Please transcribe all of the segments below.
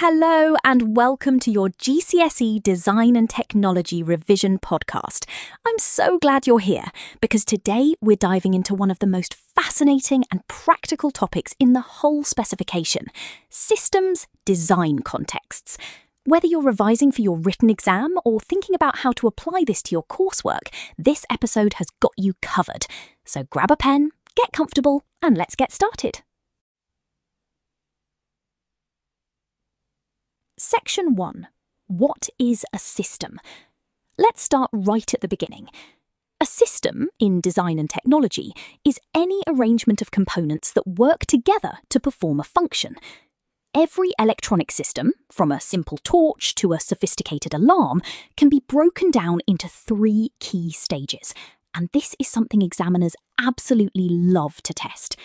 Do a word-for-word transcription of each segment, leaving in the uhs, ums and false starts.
Hello and welcome to your G C S E Design and Technology Revision podcast. I'm so glad you're here because today we're diving into one of the most fascinating and practical topics in the whole specification: systems design contexts. Whether you're revising for your written exam or thinking about how to apply this to your coursework, this episode has got you covered. So grab a pen, get comfortable, and let's get started. Section one. What is a system? Let's start right at the beginning. A system, in design and technology, is any arrangement of components that work together to perform a function. Every electronic system, from a simple torch to a sophisticated alarm, can be broken down into three key stages, and this is something examiners absolutely love to test.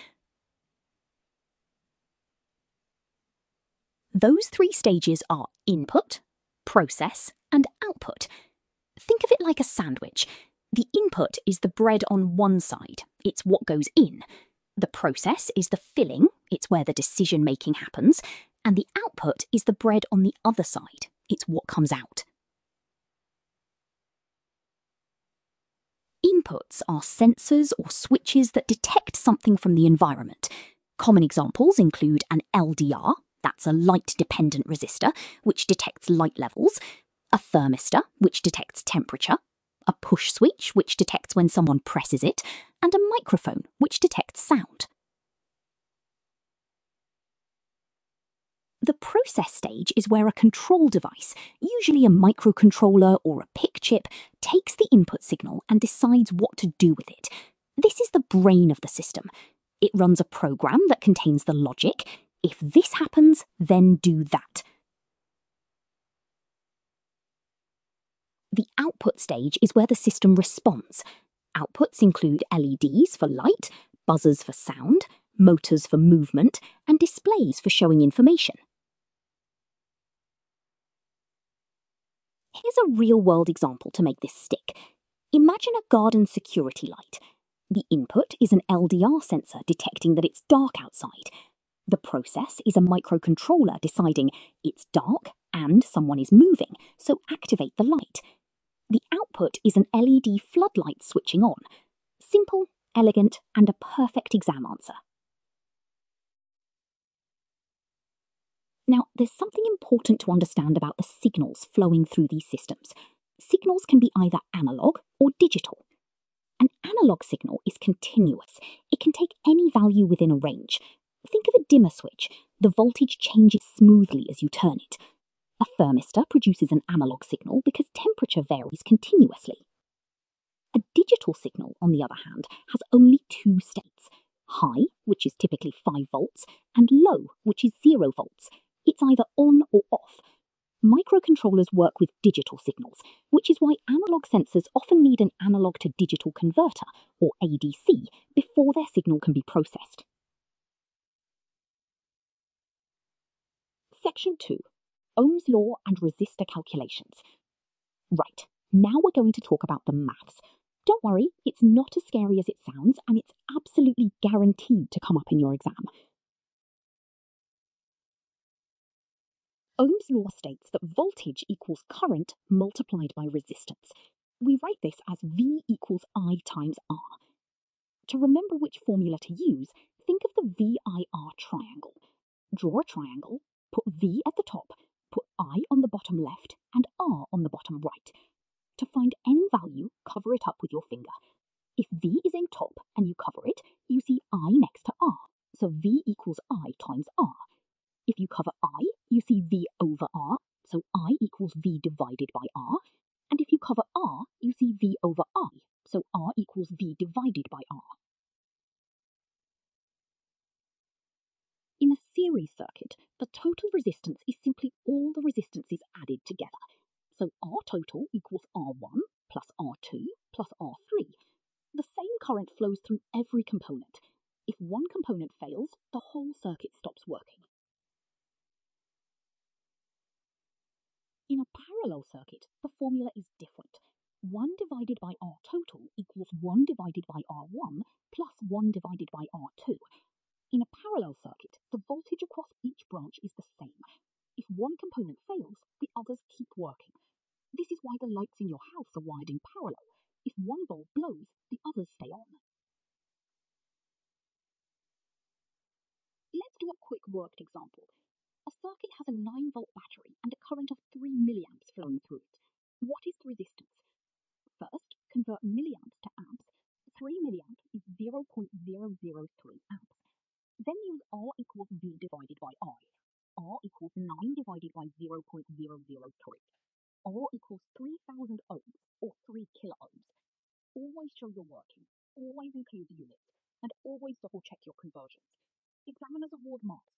Those three stages are input, process, and output. Think of it like a sandwich. The input is the bread on one side. It's what goes in. The process is the filling. It's where the decision-making happens. And the output is the bread on the other side. It's what comes out. Inputs are sensors or switches that detect something from the environment. Common examples include an L D R, that's a light-dependent resistor, which detects light levels, a thermistor, which detects temperature, a push switch, which detects when someone presses it, and a microphone, which detects sound. The process stage is where a control device, usually a microcontroller or a PIC chip, takes the input signal and decides what to do with it. This is the brain of the system. It runs a program that contains the logic. If this happens, then do that. The output stage is where the system responds. Outputs include L E Ds for light, buzzers for sound, motors for movement, and displays for showing information. Here's a real-world example to make this stick. Imagine a garden security light. The input is an L D R sensor detecting that it's dark outside. The process is a microcontroller deciding it's dark and someone is moving, so activate the light. The output is an L E D floodlight switching on. Simple, elegant, and a perfect exam answer. Now, there's something important to understand about the signals flowing through these systems. Signals can be either analog or digital. An analog signal is continuous. It can take any value within a range. Think of a dimmer switch. The voltage changes smoothly as you turn it. A thermistor produces an analog signal because temperature varies continuously. A digital signal, on the other hand, has only two states: high, which is typically five volts, and low, which is zero volts. It's either on or off. Microcontrollers work with digital signals, which is why analog sensors often need an analog to digital converter, or A D C, before their signal can be processed. Section two. Ohm's Law and resistor calculations. Right, now we're going to talk about the maths. Don't worry, it's not as scary as it sounds, and it's absolutely guaranteed to come up in your exam. Ohm's law states that voltage equals current multiplied by resistance. We write this as V equals I times R. To remember which formula to use, think of the V I R triangle. Draw a triangle, put V at the top, put I on the bottom left, and R on the bottom right. To find any value, cover it up with your finger. If V is in top and you cover it, you see I next to R, so V equals I times R. If you cover I, you see V over R, so I equals V divided by R. And if you cover R, you see V over I, so R equals V divided by R. In a series circuit, the total resistance is simply all the resistances added together. So R total equals R one plus R two plus R three. The same current flows through every component. If one component fails, the whole circuit stops working. In a parallel circuit, the formula is different. one divided by R total equals one divided by R one plus one divided by R two. In a parallel circuit, the voltage across each branch is the same. If one component fails, the others keep working. This is why the lights in your house are wired in parallel. If one bulb blows, the others stay on. Let's do a quick worked example. A circuit has a nine volt battery and a current of three milliamps flowing through it. What is the resistance? First, convert milliamps to amps. three milliamps is zero point zero zero three amps. Then use R equals V divided by I. R equals nine divided by zero point zero zero three. R equals three thousand ohms, or three kiloohms. Always show you're working, always include the units, and always double check your conversions. Examiners award marks